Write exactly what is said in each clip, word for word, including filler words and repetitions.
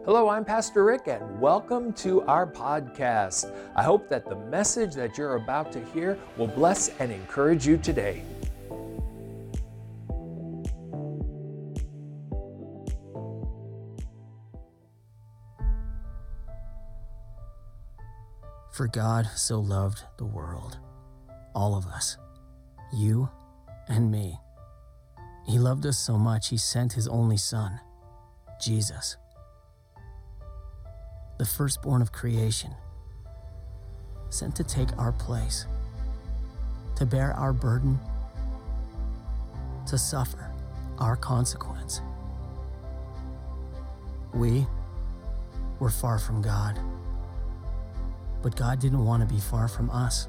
Hello, I'm Pastor Rick, and welcome to our podcast. I hope that the message that you're about to hear will bless and encourage you today. For God so loved the world, all of us, you and me. He loved us so much, he sent his only Son, Jesus, the firstborn of creation, sent to take our place, to bear our burden, to suffer our consequence. We were far from God, but God didn't want to be far from us.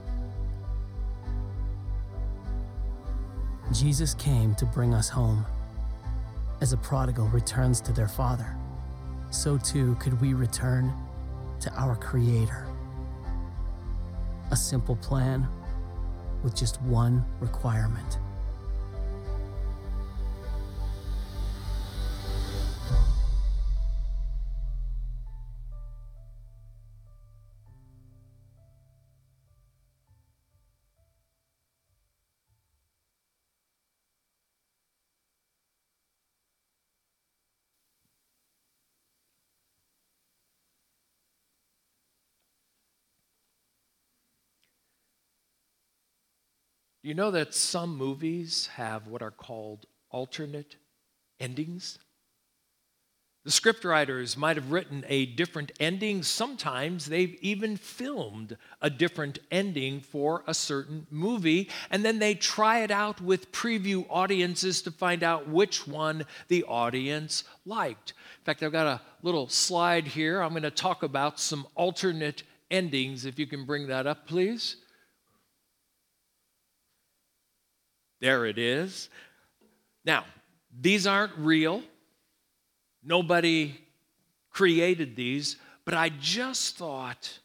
Jesus came to bring us home. As a prodigal returns to their father, so too could we return to our Creator. A simple plan with just one requirement. You know that some movies have what are called alternate endings? The scriptwriters might have written a different ending. Sometimes they've even filmed a different ending for a certain movie, and then they try it out with preview audiences to find out which one the audience liked. In fact, I've got a little slide here. I'm going to talk about some alternate endings, if you can bring that up, please. There it is. Now, these aren't real. Nobody created these, but I just thought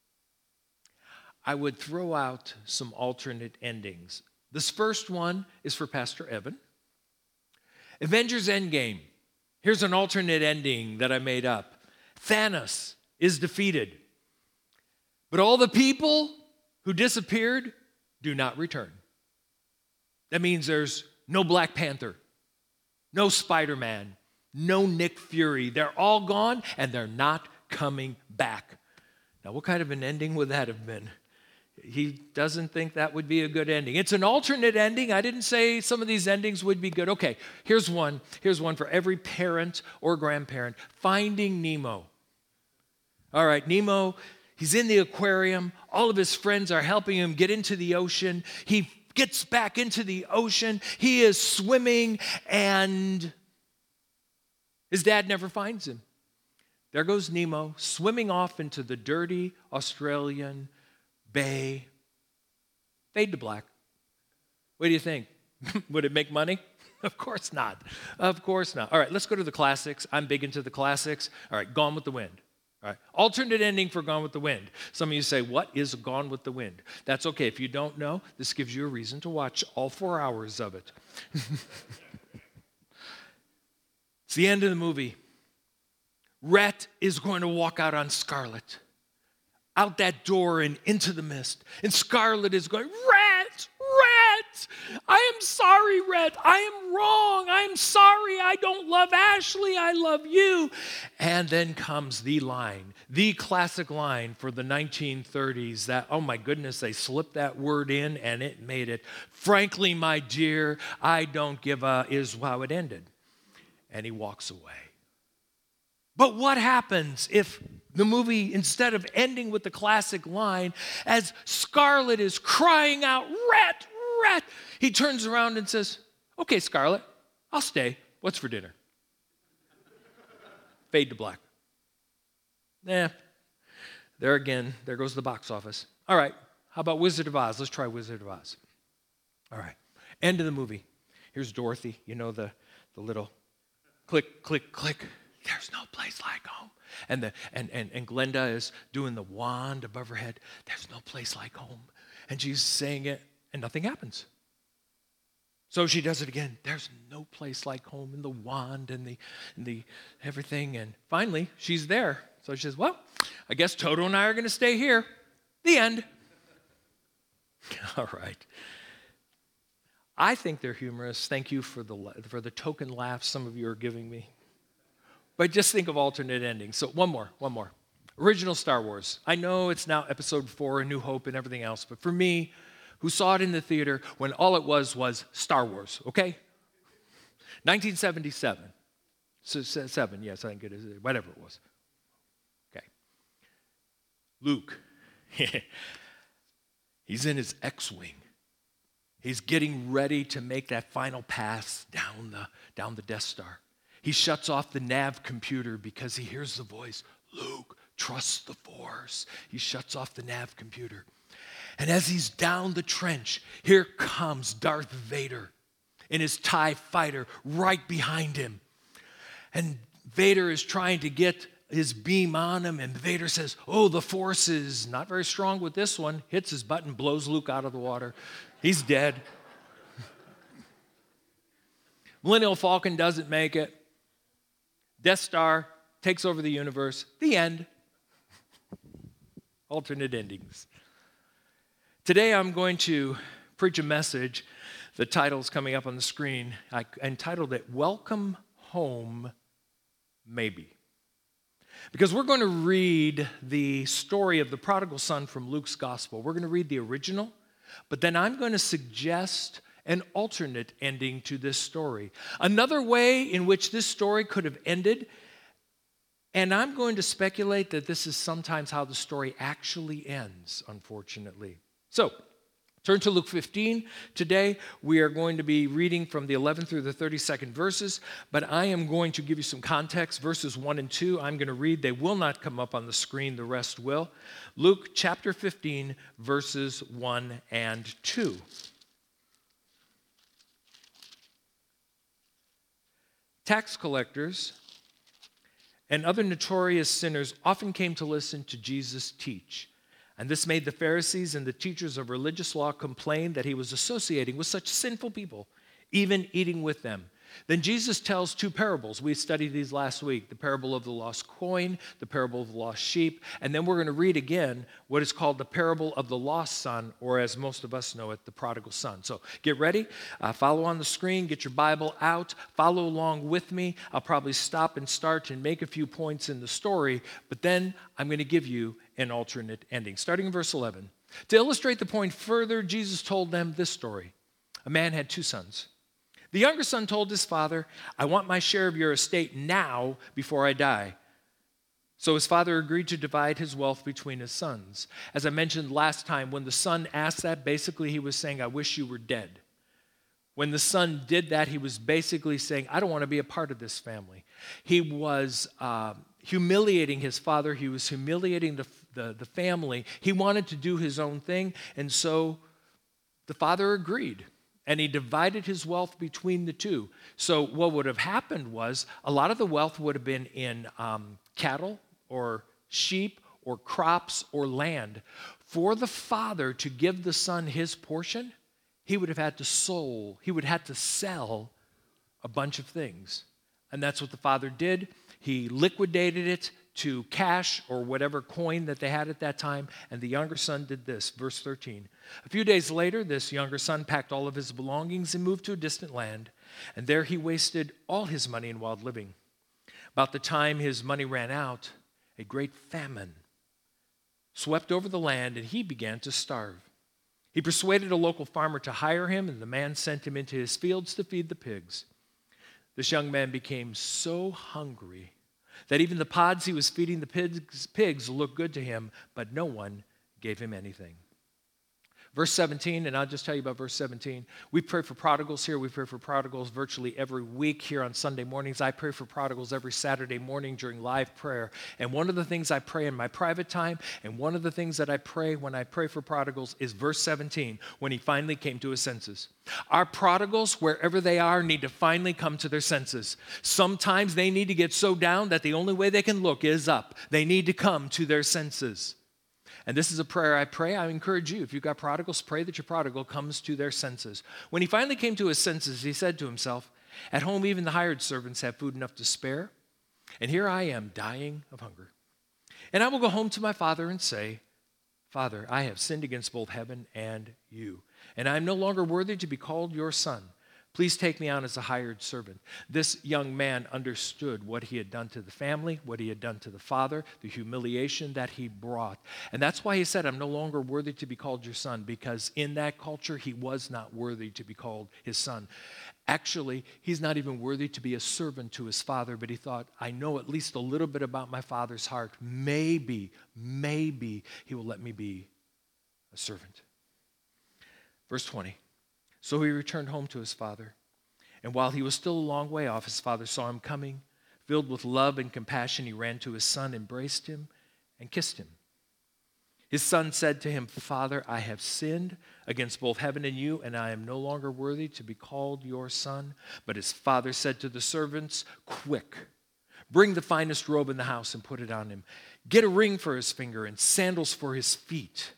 I would throw out some alternate endings. This first one is for Pastor Evan. Avengers Endgame. Here's an alternate ending that I made up. Thanos is defeated, but all the people who disappeared do not return. That means there's no Black Panther, no Spider-Man, no Nick Fury. They're all gone, and they're not coming back. Now, what kind of an ending would that have been? He doesn't think that would be a good ending. It's an alternate ending. I didn't say some of these endings would be good. Okay, here's one. Here's one for every parent or grandparent. Finding Nemo. All right, Nemo, he's in the aquarium. All of his friends are helping him get into the ocean. He gets back into the ocean. He is swimming, and his dad never finds him. There goes Nemo, swimming off into the dirty Australian bay. Fade to black. What do you think? Would it make money? Of course not. Of course not. All right, let's go to the classics. I'm big into the classics. All right, Gone with the Wind. All right, alternate ending for Gone with the Wind. Some of you say, what is Gone with the Wind? That's okay. If you don't know, this gives you a reason to watch all four hours of it. It's the end of the movie. Rhett is going to walk out on Scarlet, out that door and into the mist. And Scarlet is going, Rhett, Rhett, I am sorry, Rhett. I am wrong. I am sorry. I don't love Ashley. I love you. And then comes the line, the classic line for the nineteen thirties that, oh my goodness, they slipped that word in and it made it. Frankly, my dear, I don't give a, is how it ended. And he walks away. But what happens if the movie, instead of ending with the classic line, as Scarlet is crying out, Rhett, Rhett, he turns around and says, okay, Scarlet, I'll stay. What's for dinner? Fade to black. Nah, there again, there goes the box office. All right, how about Wizard of Oz? Let's try Wizard of Oz. All right, end of the movie. Here's Dorothy, you know, the, the little click, click, click. There's no place like home. And, the, and, and, and Glenda is doing the wand above her head. There's no place like home. And she's saying it, and nothing happens. So she does it again. There's no place like home, and the wand and the, and the everything. And finally, she's there. So she says, well, I guess Toto and I are going to stay here. The end. All right. I think they're humorous. Thank you for the, for the token laughs some of you are giving me. But just think of alternate endings. So one more, one more. Original Star Wars. I know it's now episode four, A New Hope and everything else, but for me, who saw it in the theater when all it was was Star Wars, okay? nineteen seventy-seven. So, seven, yes, I think it is, whatever it was. Okay. Luke, he's in his X-Wing. He's getting ready to make that final pass down the, down the Death Star. He shuts off the nav computer because he hears the voice, Luke, trust the Force. He shuts off the nav computer. And as he's down the trench, here comes Darth Vader in his TIE fighter right behind him. And Vader is trying to get his beam on him, and Vader says, oh, the Force is not very strong with this one. Hits his button, blows Luke out of the water. He's dead. Millennial Falcon doesn't make it. Death Star takes over the universe. The end. Alternate endings. Today I'm going to preach a message. The title's coming up on the screen. I entitled it, Welcome Home, Maybe. Because we're going to read the story of the prodigal son from Luke's gospel. We're going to read the original, but then I'm going to suggest an alternate ending to this story. Another way in which this story could have ended, and I'm going to speculate that this is sometimes how the story actually ends, unfortunately. So, turn to Luke fifteen. Today, we are going to be reading from the eleventh through the thirty-second verses, but I am going to give you some context. Verses one and two, I'm going to read. They will not come up on the screen. The rest will. Luke chapter fifteen, verses one and two. Tax collectors and other notorious sinners often came to listen to Jesus teach. And this made the Pharisees and the teachers of religious law complain that he was associating with such sinful people, even eating with them. Then Jesus tells two parables. We studied these last week, the parable of the lost coin, the parable of the lost sheep, and then we're going to read again what is called the parable of the lost son, or as most of us know it, the prodigal son. So get ready, uh, follow on the screen, get your Bible out, follow along with me. I'll probably stop and start and make a few points in the story, but then I'm going to give you an alternate ending. Starting in verse eleven. To illustrate the point further, Jesus told them this story. A man had two sons. The younger son told his father, I want my share of your estate now before I die. So his father agreed to divide his wealth between his sons. As I mentioned last time, when the son asked that, basically he was saying, I wish you were dead. When the son did that, he was basically saying, I don't want to be a part of this family. He was uh, humiliating his father. He was humiliating the, the, the family. He wanted to do his own thing, and so the father agreed. And he divided his wealth between the two. So what would have happened was a lot of the wealth would have been in um, cattle or sheep or crops or land. For the father to give the son his portion, he would have had to sold, he would have to sell a bunch of things. And that's what the father did. He liquidated it to cash or whatever coin that they had at that time, and the younger son did this. Verse thirteen. A few days later, this younger son packed all of his belongings and moved to a distant land, and there he wasted all his money in wild living. About the time his money ran out, a great famine swept over the land, and he began to starve. He persuaded a local farmer to hire him, and the man sent him into his fields to feed the pigs. This young man became so hungry that even the pods he was feeding the pigs, pigs looked good to him, but no one gave him anything. Verse seventeen, and I'll just tell you about verse seventeen. We pray for prodigals here. We pray for prodigals virtually every week here on Sunday mornings. I pray for prodigals every Saturday morning during live prayer. And one of the things I pray in my private time, and one of the things that I pray when I pray for prodigals is verse seventeen, when he finally came to his senses. Our prodigals, wherever they are, need to finally come to their senses. Sometimes they need to get so down that the only way they can look is up. They need to come to their senses. And this is a prayer I pray. I encourage you, if you've got prodigals, pray that your prodigal comes to their senses. When he finally came to his senses, he said to himself, at home even the hired servants have food enough to spare, and here I am dying of hunger. And I will go home to my father and say, Father, I have sinned against both heaven and you, and I am no longer worthy to be called your son. Please take me on as a hired servant. This young man understood what he had done to the family, what he had done to the father, the humiliation that he brought. And that's why he said, I'm no longer worthy to be called your son, because in that culture, he was not worthy to be called his son. Actually, he's not even worthy to be a servant to his father, but he thought, I know at least a little bit about my father's heart. Maybe, maybe he will let me be a servant. Verse twenty. So he returned home to his father, and while he was still a long way off, his father saw him coming. Filled with love and compassion, he ran to his son, embraced him, and kissed him. His son said to him, Father, I have sinned against both heaven and you, and I am no longer worthy to be called your son. But his father said to the servants, quick, bring the finest robe in the house and put it on him. Get a ring for his finger and sandals for his feet.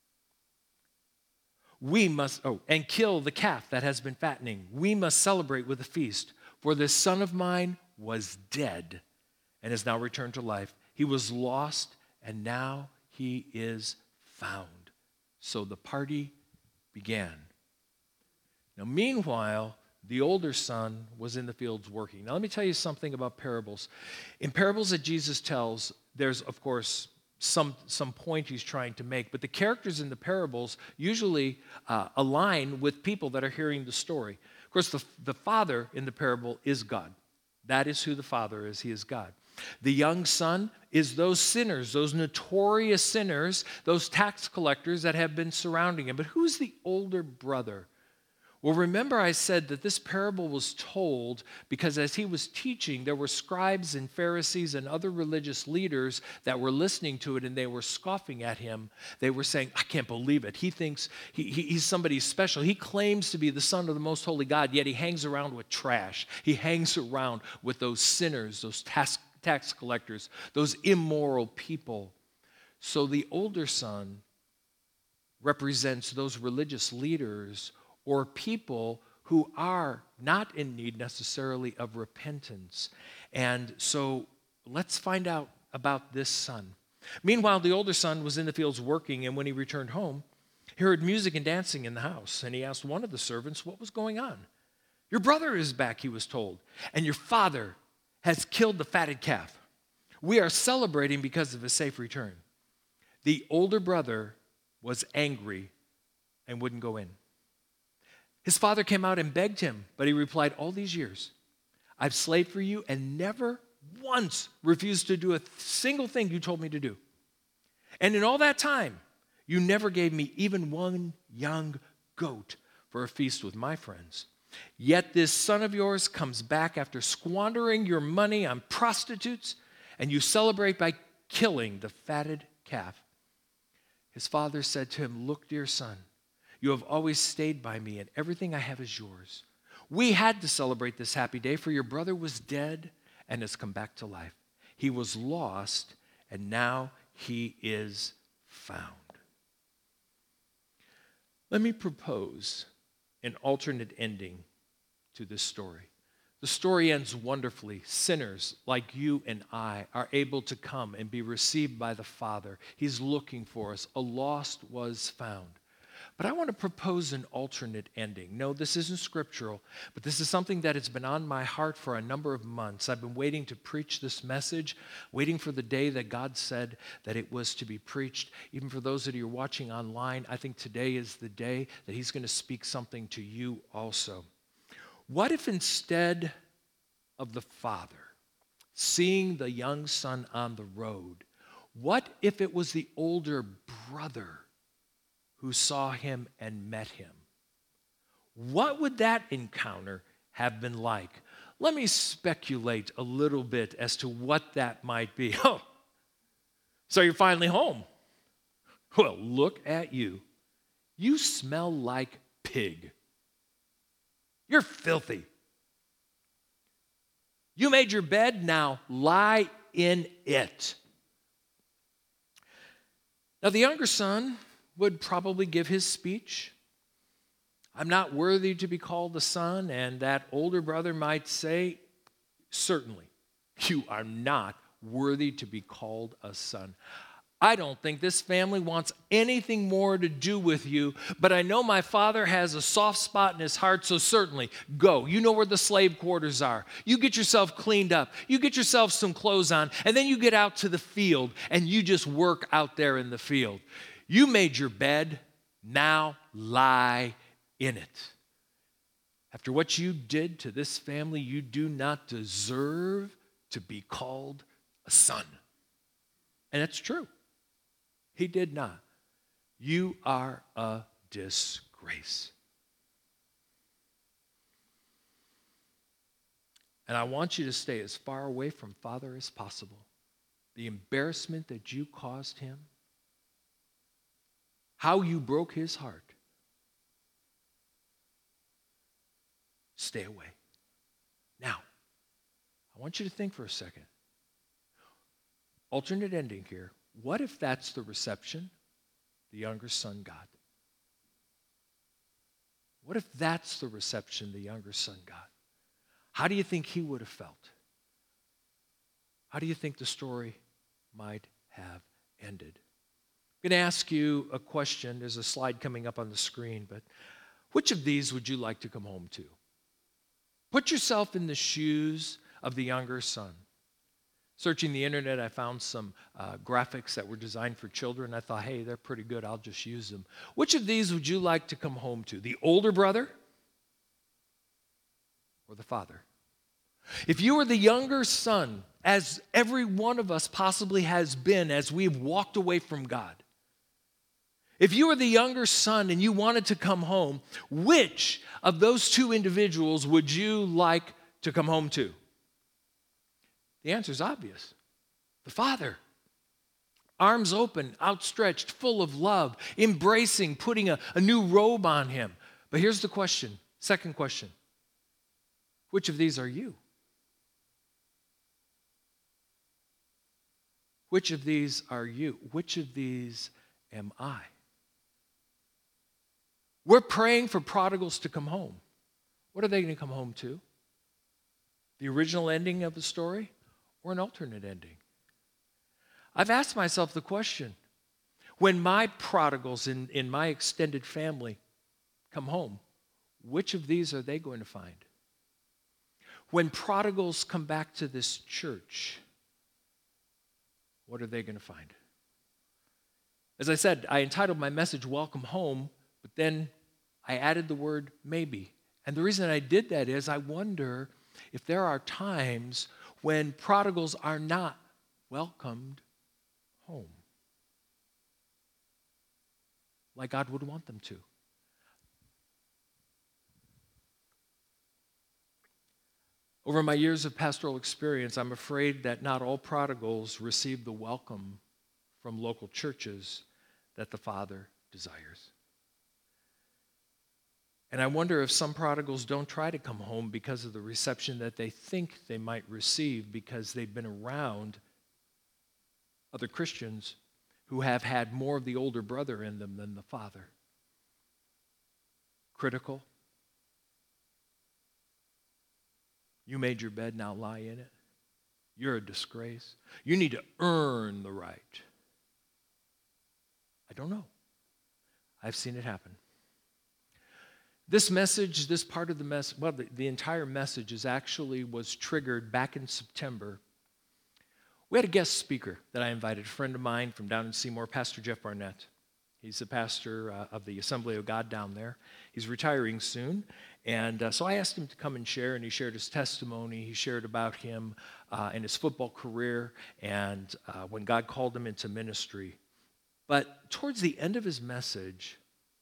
We must, oh, and kill the calf that has been fattening. We must celebrate with a feast. For this son of mine was dead and has now returned to life. He was lost and now he is found. So the party began. Now, meanwhile, the older son was in the fields working. Now, let me tell you something about parables. In parables that Jesus tells, there's, of course, Some, some point he's trying to make. But the characters in the parables usually uh, align with people that are hearing the story. Of course, the, the father in the parable is God. That is who the father is. He is God. The young son is those sinners, those notorious sinners, those tax collectors that have been surrounding him. But who's the older brother? Well, remember I said that this parable was told because as he was teaching, there were scribes and Pharisees and other religious leaders that were listening to it, and they were scoffing at him. They were saying, I can't believe it. He thinks he, he, he's somebody special. He claims to be the son of the most holy God, yet he hangs around with trash. He hangs around with those sinners, those tax, tax collectors, those immoral people. So the older son represents those religious leaders or people who are not in need necessarily of repentance. And so let's find out about this son. Meanwhile, the older son was in the fields working, and when he returned home, he heard music and dancing in the house. And he asked one of the servants what was going on. Your brother is back, he was told, and your father has killed the fatted calf. We are celebrating because of his safe return. The older brother was angry and wouldn't go in. His father came out and begged him, but he replied, all these years, I've slaved for you and never once refused to do a single thing you told me to do. And in all that time, you never gave me even one young goat for a feast with my friends. Yet this son of yours comes back after squandering your money on prostitutes, and you celebrate by killing the fatted calf. His father said to him, look, dear son, you have always stayed by me, and everything I have is yours. We had to celebrate this happy day, for your brother was dead and has come back to life. He was lost, and now he is found. Let me propose an alternate ending to this story. The story ends wonderfully. Sinners like you and I are able to come and be received by the Father. He's looking for us. A lost was found. But I want to propose an alternate ending. No, this isn't scriptural, but this is something that has been on my heart for a number of months. I've been waiting to preach this message, waiting for the day that God said that it was to be preached. Even for those that are watching online, I think today is the day that He's going to speak something to you also. What if instead of the father seeing the young son on the road, what if it was the older brother who saw him and met him? What would that encounter have been like? Let me speculate a little bit as to what that might be. Oh, so you're finally home. Well, look at you. You smell like pig. You're filthy. You made your bed, now lie in it. Now, the younger son would probably give his speech. I'm not worthy to be called a son. And that older brother might say, certainly, you are not worthy to be called a son. I don't think this family wants anything more to do with you, but I know my father has a soft spot in his heart, so certainly go. You know where the slave quarters are. You get yourself cleaned up. You get yourself some clothes on, and then you get out to the field, and you just work out there in the field. You made your bed, now lie in it. After what you did to this family, you do not deserve to be called a son. And it's true. He did not. You are a disgrace. And I want you to stay as far away from Father as possible. The embarrassment that you caused him, how you broke his heart, stay away. Now, I want you to think for a second. Alternate ending here. What if that's the reception the younger son got? What if that's the reception the younger son got? How do you think he would have felt? How do you think the story might have ended? I'm going to ask you a question. There's a slide coming up on the screen, but which of these would you like to come home to? Put yourself in the shoes of the younger son. Searching the internet, I found some uh, graphics that were designed for children. I thought, hey, they're pretty good. I'll just use them. Which of these would you like to come home to? The older brother or the father? If you were the younger son, as every one of us possibly has been as we've walked away from God, if you were the younger son and you wanted to come home, which of those two individuals would you like to come home to? The answer is obvious. The father. Arms open, outstretched, full of love, embracing, putting a, a new robe on him. But here's the question, second question. Which of these are you? Which of these are you? Which of these am I? We're praying for prodigals to come home. What are they going to come home to? The original ending of the story or an alternate ending? I've asked myself the question, when my prodigals in, in my extended family come home, which of these are they going to find? When prodigals come back to this church, what are they going to find? As I said, I entitled my message, Welcome Home, but then I added the word maybe. And the reason I did that is I wonder if there are times when prodigals are not welcomed home like God would want them to. Over my years of pastoral experience, I'm afraid that not all prodigals receive the welcome from local churches that the Father desires. And I wonder if some prodigals don't try to come home because of the reception that they think they might receive because they've been around other Christians who have had more of the older brother in them than the father. Critical. You made your bed, now lie in it. You're a disgrace. You need to earn the right. I don't know. I've seen it happen. This message, this part of the message, well, the, the entire message is actually was triggered back in September. We had a guest speaker that I invited, a friend of mine from down in Seymour, Pastor Jeff Barnett. He's the pastor uh, of the Assembly of God down there. He's retiring soon. And uh, so I asked him to come and share, and he shared his testimony. He shared about him uh, and his football career and uh, when God called him into ministry. But towards the end of his message,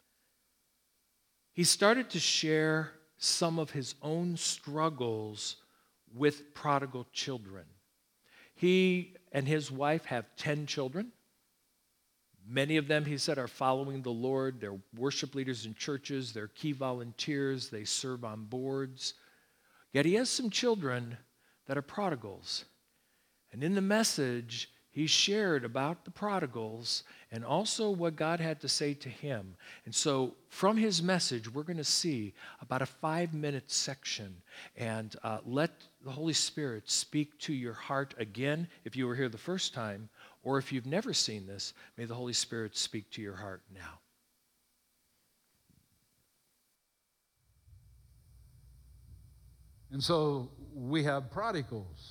he started to share some of his own struggles with prodigal children. He and his wife have ten children. Many of them, he said, are following the Lord. They're worship leaders in churches. They're key volunteers. They serve on boards. Yet he has some children that are prodigals. And in the message, he shared about the prodigals and also what God had to say to him. And so from his message, we're going to see about a five-minute section. And uh, let the Holy Spirit speak to your heart again if you were here the first time, or if you've never seen this, may the Holy Spirit speak to your heart now. And so we have prodigals.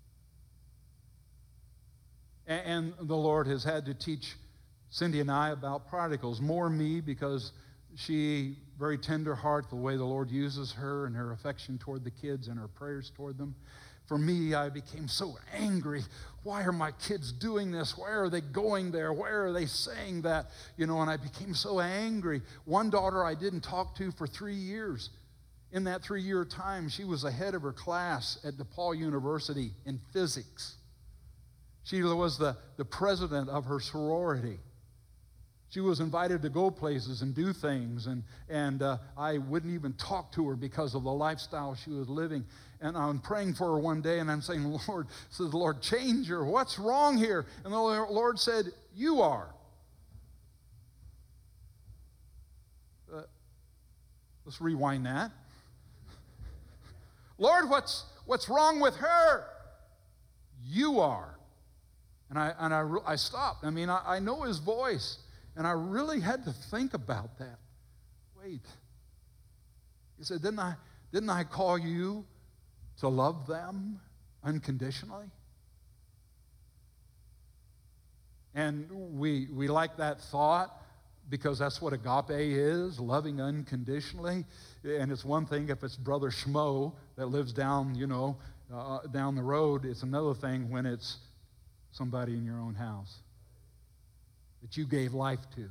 And the Lord has had to teach Cindy and I about prodigals. More me, because she, very tender heart, the way the Lord uses her and her affection toward the kids and her prayers toward them. For me, I became so angry. Why are my kids doing this? Why are they going there? Why are they saying that? You know, and I became so angry. One daughter I didn't talk to for three years. In that three-year time, she was ahead of her class at DePaul University in physics. She was the, the president of her sorority. She was invited to go places and do things, and, and uh, I wouldn't even talk to her because of the lifestyle she was living. And I'm praying for her one day, and I'm saying, Lord, says the Lord, change her. What's wrong here? And the Lord said, you are. Uh, let's rewind that. Lord, what's, what's wrong with her? You are. And I, and I, I stopped. I mean, I, I know his voice, and I really had to think about that. Wait. He said, didn't I, didn't I call you to love them unconditionally? And we, we like that thought because that's what agape is, loving unconditionally. And it's one thing if it's Brother Schmo that lives down, you know, uh, down the road. It's another thing when it's somebody in your own house that you gave life to.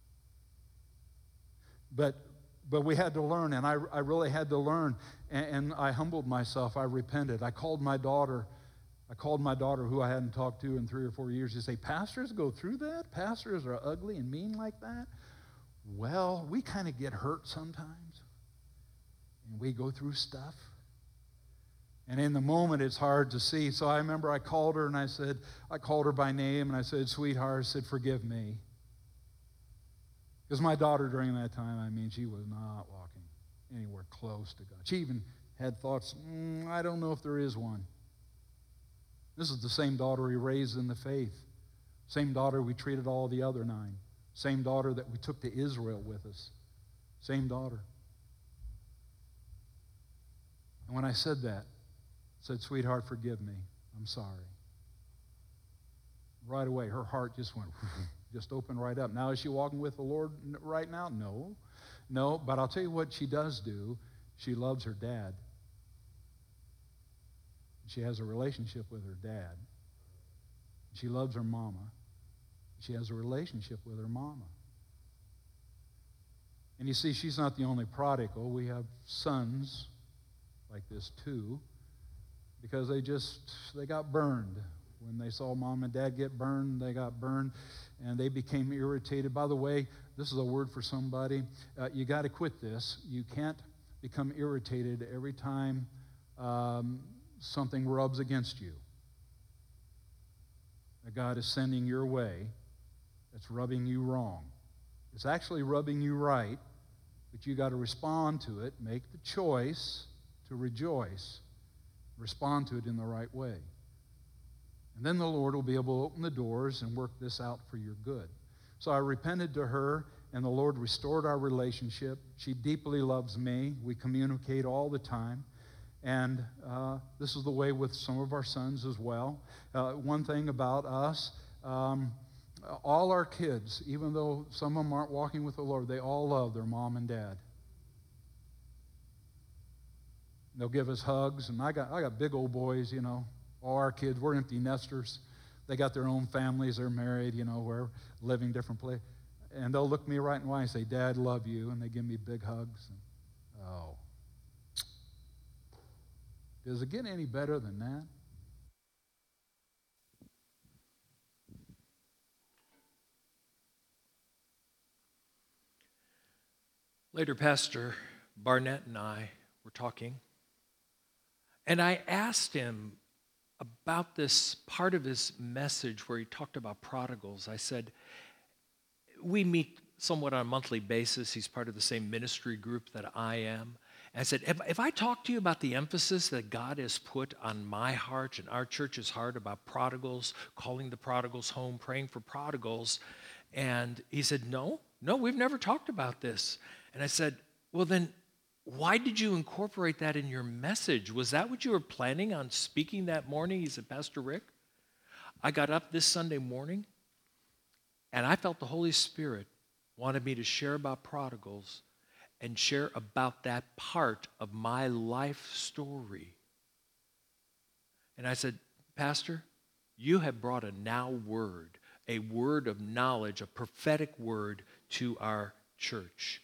But but we had to learn, and I, I really had to learn, and, and I humbled myself. I repented. I called my daughter. I called my daughter, who I hadn't talked to in three or four years, to say, pastors go through that? Pastors are ugly and mean like that? Well, we kind of get hurt sometimes, and we go through stuff. And in the moment, it's hard to see. So I remember I called her, and I said, I called her by name, and I said, sweetheart, I said, forgive me. Because my daughter during that time, I mean, she was not walking anywhere close to God. She even had thoughts, mm, I don't know if there is one. This is the same daughter we raised in the faith. Same daughter we treated all the other nine. Same daughter that we took to Israel with us. Same daughter. And when I said that, I said, sweetheart, forgive me. I'm sorry. Right away, her heart just went, just opened right up. Now, is she walking with the Lord right now? No. No, but I'll tell you what she does do. She loves her dad. She has a relationship with her dad. She loves her mama. She has a relationship with her mama. And you see, she's not the only prodigal. We have sons like this too, because they just, they got burned. When they saw mom and dad get burned, they got burned, and they became irritated. By the way, this is a word for somebody. Uh, you got to quit this. You can't become irritated every time um, something rubs against you that God is sending your way that's rubbing you wrong. It's actually rubbing you right, but you got to respond to it, make the choice to rejoice, respond to it in the right way. And then the Lord will be able to open the doors and work this out for your good. So I repented to her, and the Lord restored our relationship. She deeply loves me. We communicate all the time. And uh, this is the way with some of our sons as well. Uh, one thing about us, um, all our kids, even though some of them aren't walking with the Lord, they all love their mom and dad. They'll give us hugs, and I got I got big old boys, you know. All our kids, we're empty nesters. They got their own families. They're married, you know, we're living different places. And they'll look me right in the eye and say, Dad, love you. And they give me big hugs. And, oh. Does it get any better than that? Later, Pastor Barnett and I were talking, and I asked him about this part of his message where he talked about prodigals. I said, we meet somewhat on a monthly basis. He's part of the same ministry group that I am. And I said, if, if I talk to you about the emphasis that God has put on my heart and our church's heart about prodigals, calling the prodigals home, praying for prodigals, and he said, no, no, we've never talked about this. And I said, well, then why did you incorporate that in your message? Was that what you were planning on speaking that morning? He said, Pastor Rick, I got up this Sunday morning, and I felt the Holy Spirit wanted me to share about prodigals and share about that part of my life story. And I said, Pastor, you have brought a now word, a word of knowledge, a prophetic word to our church.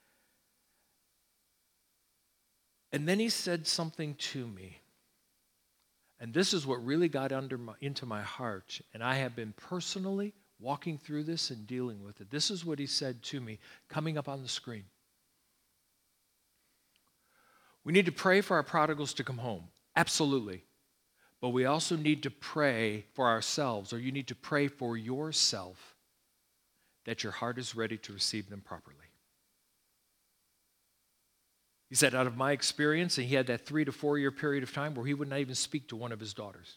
And then he said something to me. And this is what really got under my, into my heart. And I have been personally walking through this and dealing with it. This is what he said to me, coming up on the screen. We need to pray for our prodigals to come home. Absolutely. But we also need to pray for ourselves, or you need to pray for yourself that your heart is ready to receive them properly. He said, out of my experience, and he had that three to four year period of time where he would not even speak to one of his daughters.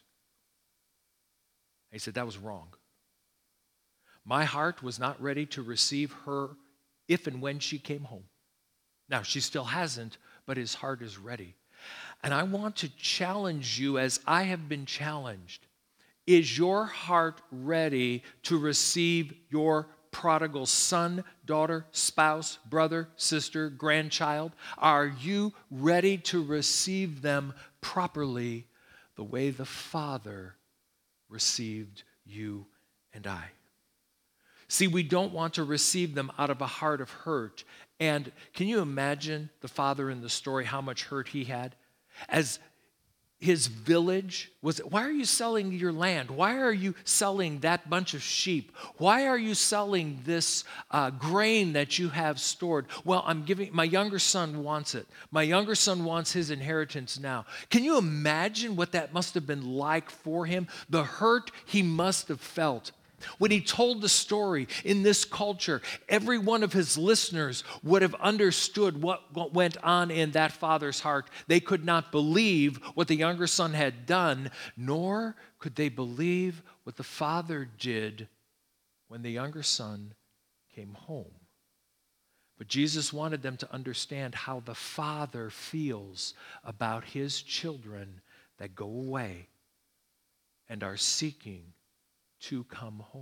He said, that was wrong. My heart was not ready to receive her if and when she came home. Now, she still hasn't, but his heart is ready. And I want to challenge you as I have been challenged. Is your heart ready to receive your prodigal son, daughter, spouse, brother, sister, grandchild? Are you ready to receive them properly the way the Father received you and I? See, we don't want to receive them out of a heart of hurt. And can you imagine the father in the story, how much hurt he had? As his village was, why are you selling your land? Why are you selling that bunch of sheep? Why are you selling this uh, grain that you have stored? Well, I'm giving, my younger son wants it. My younger son wants his inheritance now. Can you imagine what that must have been like for him? The hurt he must have felt. When he told the story in this culture, every one of his listeners would have understood what, what went on in that father's heart. They could not believe what the younger son had done, nor could they believe what the father did when the younger son came home. But Jesus wanted them to understand how the Father feels about his children that go away and are seeking to come home.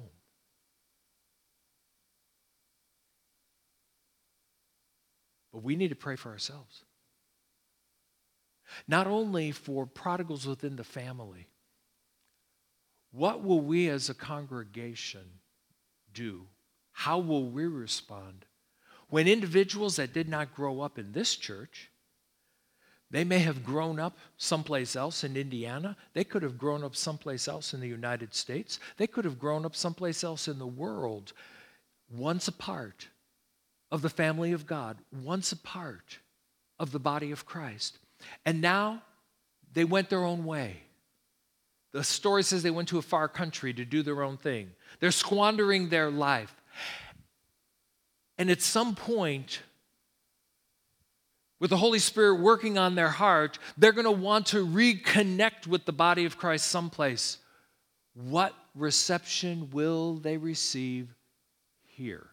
But we need to pray for ourselves. Not only for prodigals within the family. What will we as a congregation do? How will we respond when individuals that did not grow up in this church, they may have grown up someplace else in Indiana. They could have grown up someplace else in the United States. They could have grown up someplace else in the world, once a part of the family of God, once a part of the body of Christ. And now they went their own way. The story says they went to a far country to do their own thing. They're squandering their life. And at some point, with the Holy Spirit working on their heart, they're going to want to reconnect with the body of Christ someplace. What reception will they receive here?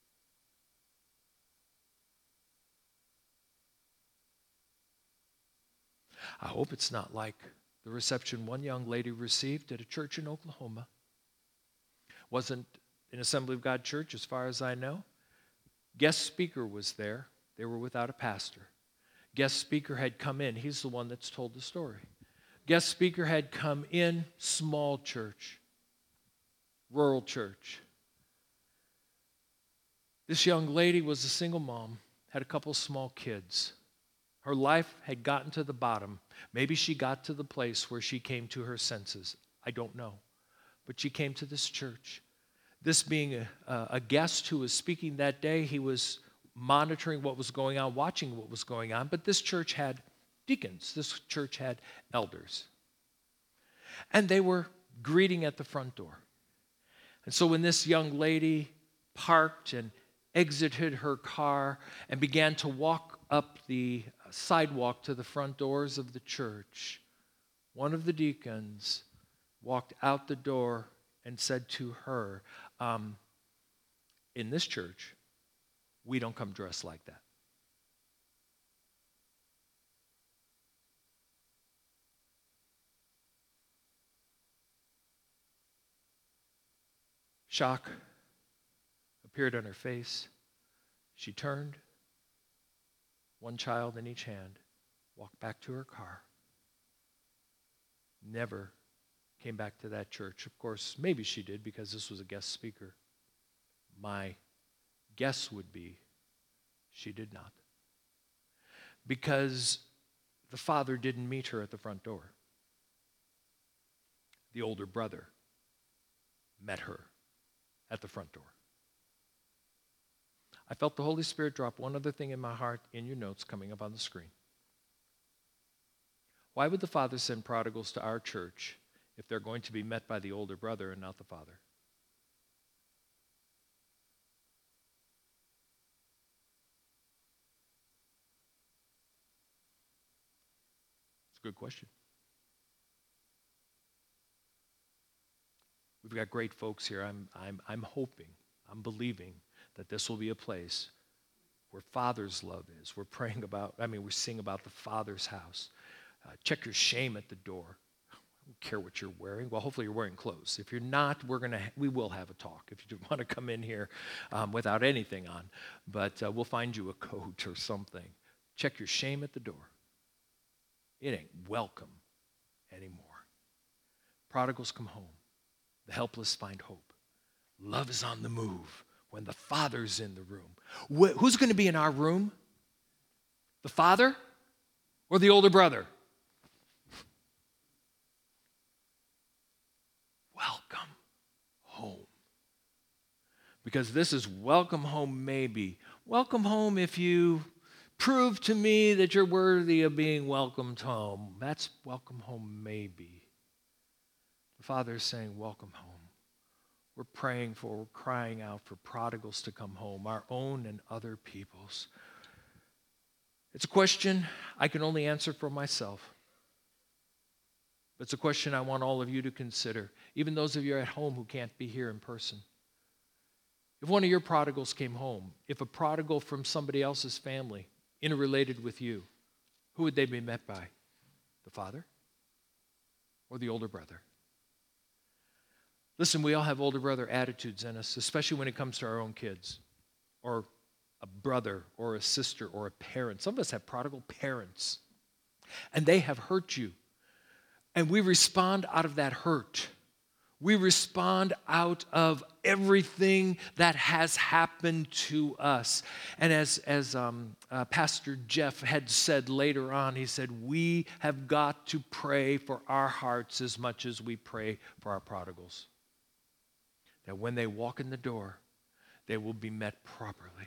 I hope it's not like the reception one young lady received at a church in Oklahoma. Wasn't an Assembly of God church as far as I know. Guest speaker was there. They were without a pastor. Guest speaker had come in. He's the one that's told the story. Guest speaker had come in, small church, rural church. This young lady was a single mom, had a couple small kids. Her life had gotten to the bottom. Maybe she got to the place where she came to her senses. I don't know. But she came to this church. This being a, a guest who was speaking that day, he was monitoring what was going on, watching what was going on. But this church had deacons. This church had elders. And they were greeting at the front door. And so when this young lady parked and exited her car and began to walk up the sidewalk to the front doors of the church, one of the deacons walked out the door and said to her, um, in this church, we don't come dressed like that. Shock appeared on her face. She turned, one child in each hand, walked back to her car. Never came back to that church. Of course, maybe she did because this was a guest speaker. My guess would be she did not. Because the father didn't meet her at the front door. The older brother met her at the front door. I felt the Holy Spirit drop one other thing in my heart in your notes coming up on the screen. Why would the Father send prodigals to our church if they're going to be met by the older brother and not the father? It's a good question. We've got great folks here. I'm, I'm, I'm hoping, I'm believing that this will be a place where Father's love is. We're praying about, I mean, we sing about the Father's house. Uh, check your shame at the door. I don't care what you're wearing. Well, hopefully you're wearing clothes. If you're not, we're gonna, we will have a talk if you want to come in here um, without anything on. But uh, we'll find you a coat or something. Check your shame at the door. It ain't welcome anymore. Prodigals come home. The helpless find hope. Love is on the move when the Father's in the room. Wh- who's going to be in our room? The father or the older brother? Welcome home. Because this is welcome home maybe. Welcome home if you prove to me that you're worthy of being welcomed home. That's welcome home maybe. The Father is saying, welcome home. We're praying for, we're crying out for prodigals to come home, our own and other people's. It's a question I can only answer for myself. But it's a question I want all of you to consider, even those of you at home who can't be here in person. If one of your prodigals came home, if a prodigal from somebody else's family, interrelated with you, who would they be met by? The father or the older brother? Listen, we all have older brother attitudes in us, especially when it comes to our own kids, or a brother, or a sister, or a parent. Some of us have prodigal parents, and they have hurt you. And we respond out of that hurt. We respond out of everything that has happened to us. And as, as um, uh, Pastor Jeff had said later on, he said, we have got to pray for our hearts as much as we pray for our prodigals. That when they walk in the door, they will be met properly.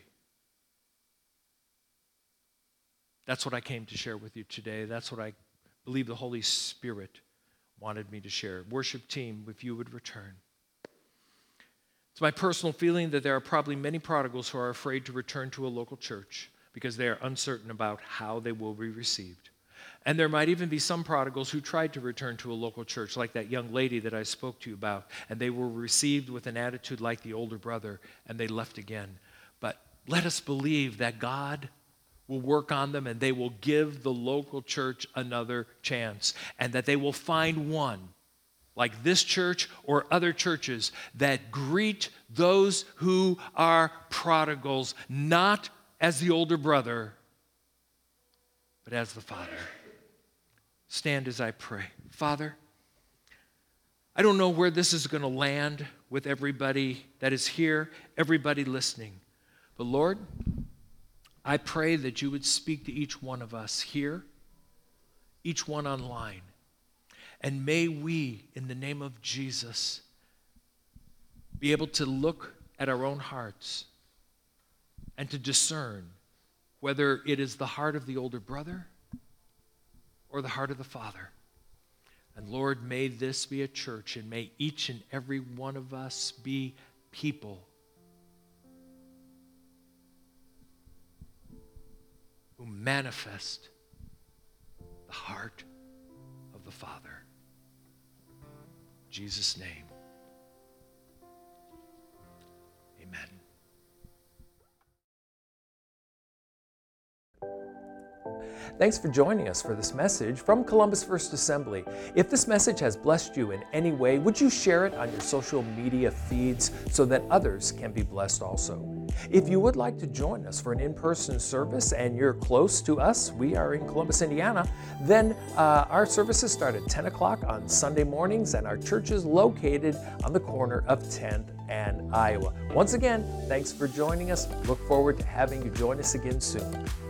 That's what I came to share with you today. That's what I believe the Holy Spirit wanted me to share. Worship team, if you would return. It's my personal feeling that there are probably many prodigals who are afraid to return to a local church because they are uncertain about how they will be received. And there might even be some prodigals who tried to return to a local church, like that young lady that I spoke to you about, and they were received with an attitude like the older brother, and they left again. But let us believe that God will work on them, and they will give the local church another chance, and that they will find one, like this church or other churches, that greet those who are prodigals, not as the older brother, but as the father. Stand as I pray. Father, I don't know where this is going to land with everybody that is here, everybody listening. But Lord, I pray that you would speak to each one of us here, each one online. And may we, in the name of Jesus, be able to look at our own hearts and to discern whether it is the heart of the older brother or the heart of the Father. And Lord, may this be a church, and may each and every one of us be people who manifest the heart of the Father. In Jesus' name, amen. Thanks for joining us for this message from Columbus First Assembly. If this message has blessed you in any way, would you share it on your social media feeds so that others can be blessed also? If you would like to join us for an in-person service and you're close to us, we are in Columbus, Indiana, then uh, our services start at ten o'clock on Sunday mornings, and our church is located on the corner of tenth and Iowa. Once again, thanks for joining us. Look forward to having you join us again soon.